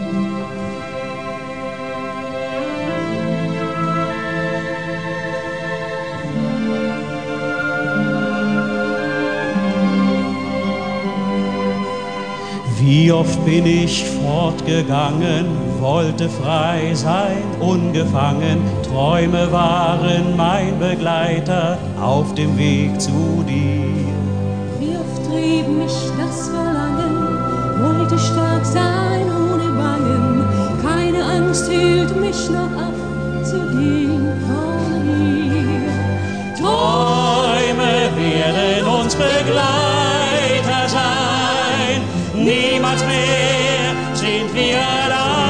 Wie oft bin ich fortgegangen, wollte frei sein, ungefangen, Träume waren mein Begleiter auf dem Weg zu dir. Wie oft trieb mich das Verlangen, wollte stark sein ohne Bangen, keine Angst hielt mich noch ab, zu gehen vor dir. Träume werden uns Begleiter sein, niemals mehr sind wir allein.